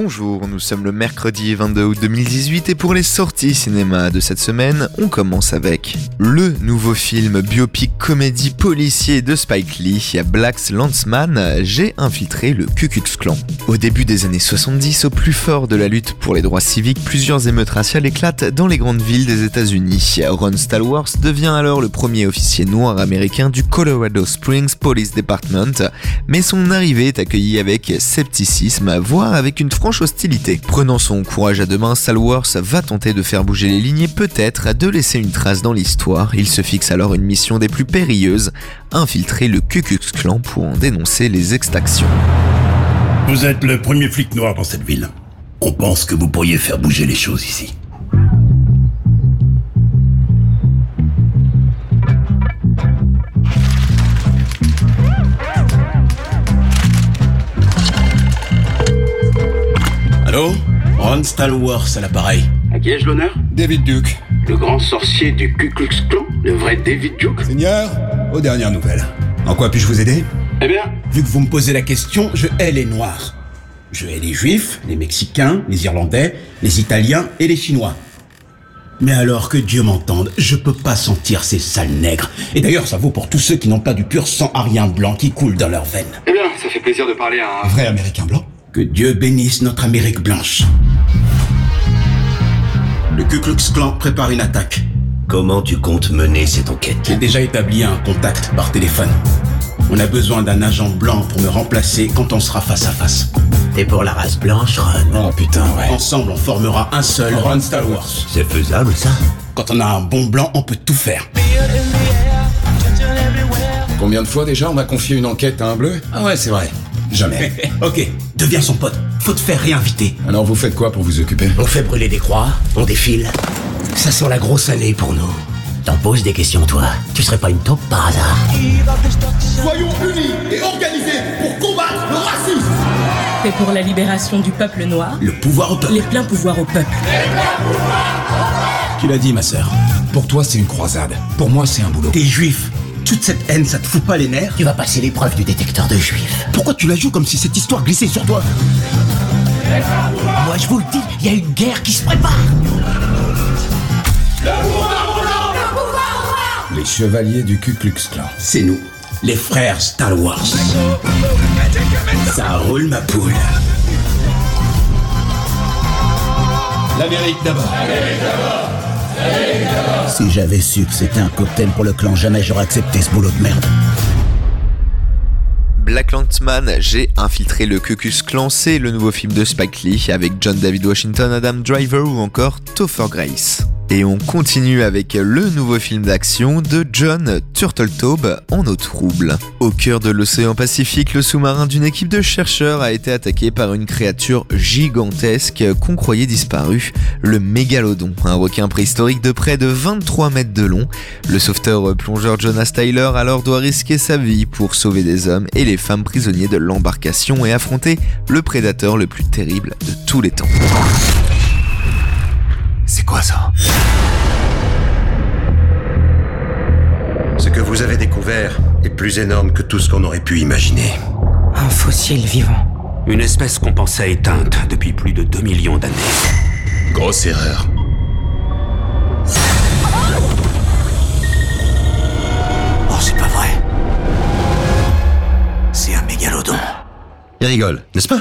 Bonjour, nous sommes le mercredi 22 août 2018 et pour les sorties cinéma de cette semaine, on commence avec le nouveau film biopic comédie policier de Spike Lee, Black Landsman, J'ai infiltré le Ku Klux Klan. Au début des années 70, au plus fort de la lutte pour les droits civiques, plusieurs émeutes raciales éclatent dans les grandes villes des États-Unis. Ron Stallworth devient alors le premier officier noir américain du Colorado Springs Police Department, mais son arrivée est accueillie avec scepticisme, voire avec une franche hostilité. Prenant son courage à deux mains, Stallworth va tenter de faire bouger les lignes et peut-être de laisser une trace dans l'histoire. Il se fixe alors une mission des plus périlleuses, infiltrer le Ku Klux Klan pour en dénoncer les exactions. Vous êtes le premier flic noir dans cette ville. On pense que vous pourriez faire bouger les choses ici. Allô ? Ron Stallworth à l'appareil. À qui ai-je l'honneur ? David Duke. Le grand sorcier du Ku Klux Klan ? Le vrai David Duke ? Seigneur, aux dernières nouvelles. En quoi puis-je vous aider ? Eh bien, Vu que vous me posez la question, je hais les Noirs. Je hais les Juifs, les Mexicains, les Irlandais, les Italiens et les Chinois. Mais alors que Dieu m'entende, je peux pas sentir ces sales nègres. Et d'ailleurs, ça vaut pour tous ceux qui n'ont pas du pur sang arien blanc qui coule dans leurs veines. eh bien, ça fait plaisir de parler à un... Vrai Américain blanc ? Que Dieu bénisse notre Amérique blanche. Le Ku Klux Klan prépare une attaque. Comment tu comptes mener cette enquête ? J'ai déjà établi un contact par téléphone. On a besoin d'un agent blanc pour me remplacer quand on sera face à face. Et pour la race blanche, Ron, Oh putain, ouais. Ensemble, on formera un seul Ron Stallworth. c'est faisable ça ? Quand on a un bon blanc, on peut tout faire. Combien de fois déjà on m'a confié une enquête à un bleu ? Ah ouais, c'est vrai. Jamais. Ok, deviens son pote. Faut te faire réinviter. Alors vous faites quoi pour vous occuper ? On fait brûler des croix, on défile. Ça sent la grosse année pour nous. T'en poses des questions, toi. Tu serais pas une taupe par hasard ? Soyons unis et organisés pour combattre le racisme. C'est pour la libération du peuple noir, Le pouvoir au peuple. les pleins pouvoirs au peuple. Tu l'as dit, ma sœur. Pour toi, c'est une croisade. Pour moi, c'est un boulot. T'es juif. Toute cette haine, ça te fout pas les nerfs ? Tu vas passer l'épreuve du détecteur de juifs. Pourquoi tu la joues comme si cette histoire glissait sur toi ? Moi, je vous le dis, il y a une guerre qui se prépare. Les chevaliers du Ku Klux Klan. C'est nous, les frères Stallworth. Ça roule, ma poule. L'Amérique d'abord. Si j'avais su que c'était un cocktail pour le clan, jamais j'aurais accepté ce boulot de merde. Black Landsman, J'ai infiltré le Ku Klux Klan, c'est le nouveau film de Spike Lee avec John David Washington, Adam Driver ou encore Topher Grace. Et on continue avec le nouveau film d'action de John Turteltaub, En eau trouble. Au cœur de l'océan Pacifique, le sous-marin d'une équipe de chercheurs a été attaqué par une créature gigantesque qu'on croyait disparue, le mégalodon, un requin préhistorique de près de 23 mètres de long. Le sauveteur plongeur Jonas Tyler alors doit risquer sa vie pour sauver des hommes et les femmes prisonniers de l'embarcation et affronter le prédateur le plus terrible de tous les temps. C'est quoi ça ? Ce que vous avez découvert est plus énorme que tout ce qu'on aurait pu imaginer. Un fossile vivant. Une espèce qu'on pensait éteinte depuis plus de 2 millions d'années. Grosse erreur. Oh, c'est pas vrai. C'est un mégalodon. Il rigole, n'est-ce pas ?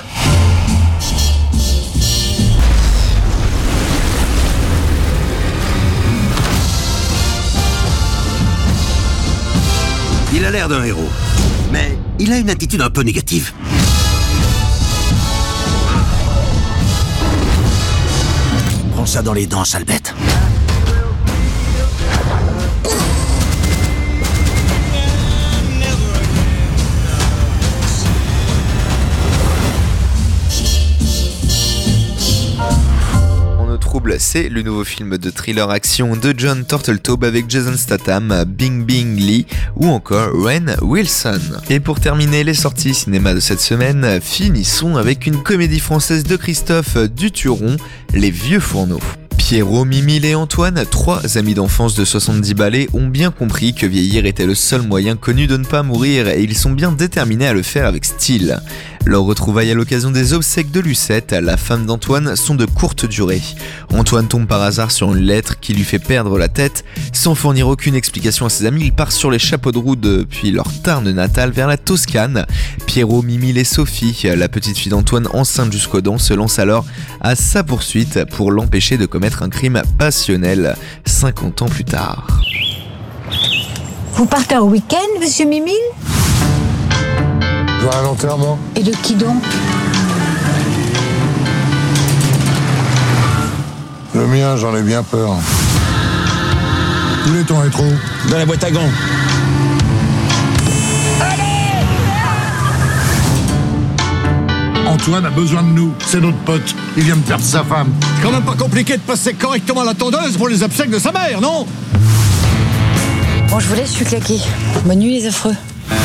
Il a l'air d'un héros, mais il a une attitude un peu négative. Prends ça dans les dents, sale bête. C'est le nouveau film de thriller action de John Turteltaub avec Jason Statham, Bing Bing Lee ou encore Rainn Wilson. Et pour terminer les sorties cinéma de cette semaine, finissons avec une comédie française de Christophe Duturon, Les Vieux Fourneaux. Pierrot, Mimile et Antoine, trois amis d'enfance de 70 balais, ont bien compris que vieillir était le seul moyen connu de ne pas mourir et ils sont bien déterminés à le faire avec style. Leurs retrouvailles à l'occasion des obsèques de Lucette, la femme d'Antoine, sont de courte durée. Antoine tombe par hasard sur une lettre qui lui fait perdre la tête. Sans fournir aucune explication à ses amis, il part sur les chapeaux de roue depuis leur Tarn natale vers la Toscane. Pierrot, Mimile et Sophie, la petite fille d'Antoine enceinte jusqu'aux dents, se lancent alors à sa poursuite pour l'empêcher de commettre un crime passionnel 50 ans plus tard. Vous partez au week-end, monsieur Mimile ? Je vois un enterrement. Et de qui donc ? Le mien, j'en ai bien peur. Où est ton rétro ? Dans la boîte à gants. Antoine a besoin de nous, c'est notre pote. Il vient de perdre sa femme. Quand même pas compliqué de passer correctement la tondeuse pour les obsèques de sa mère, non? Bon, je vous laisse, je suis claqué. Bonne nuit, les affreux.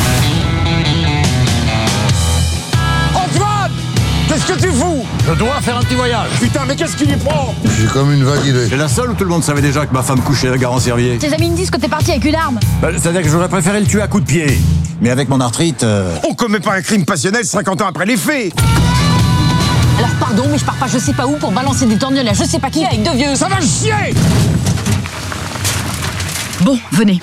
Antoine! Qu'est-ce que tu fous? Je dois faire un petit voyage. Putain, mais qu'est-ce qui lui prend? J'ai comme une vague idée. C'est la seule où tout le monde savait déjà que ma femme couchait à Garand-Servier. Tes amis me disent que t'es parti avec une arme. C'est-à-dire que j'aurais préféré le tuer à coups de pied. Mais avec mon arthrite... On commet pas un crime passionnel 50 ans après les faits. Alors pardon, mais je pars pas je sais pas où pour balancer des torgnoles à je sais pas qui avec deux vieux. Ça va chier! Bon, venez.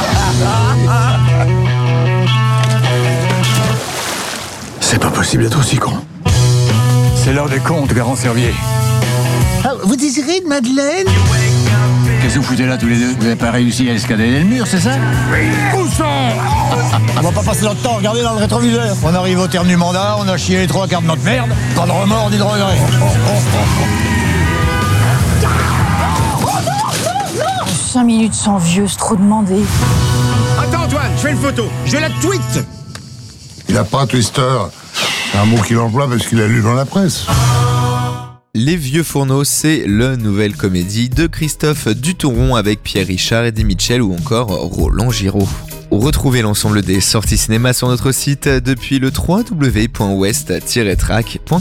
C'est pas possible d'être aussi con. C'est l'heure des comptes, Garand-Servier. Vous désirez une madeleine? Qu'est-ce que vous foutez là tous les deux? Vous avez pas réussi à escalader le mur, c'est ça? Où ça? On va pas passer notre temps à regarder dans le rétroviseur. On arrive au terme du mandat, on a chié les 3 quarts de notre merde. Pas de remords ni de regrets. 5 minutes sans vieux, c'est trop demandé. Attends Antoine, je fais une photo. Je vais la tweet. Il a pas Twister. C'est un mot qu'il emploie parce qu'il a lu dans la presse. Les Vieux Fourneaux, c'est la nouvelle comédie de Christophe Dutauron avec Pierre Richard, Eddie Mitchell ou encore Roland Giraud. Retrouvez l'ensemble des sorties cinéma sur notre site depuis le www.west-track.com.